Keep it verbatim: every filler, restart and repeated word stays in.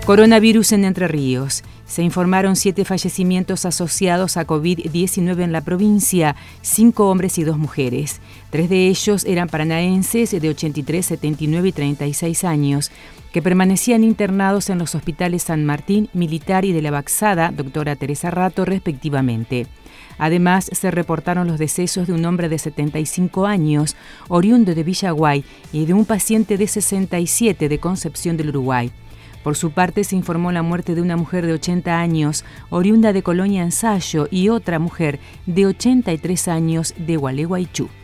Coronavirus en Entre Ríos. Se informaron siete fallecimientos asociados a COVID diecinueve en la provincia, cinco hombres y dos mujeres. Tres de ellos eran paranaenses de ochenta y tres, setenta y nueve y treinta y seis años, que permanecían internados en los hospitales San Martín, Militar y de la Baxada, doctora Teresa Rato, respectivamente. Además, se reportaron los decesos de un hombre de setenta y cinco años, oriundo de Villaguay, y de un paciente de sesenta y siete de Concepción del Uruguay. Por su parte, se informó la muerte de una mujer de ochenta años, oriunda de Colonia Ensayo, y otra mujer de ochenta y tres años de Gualeguaychú.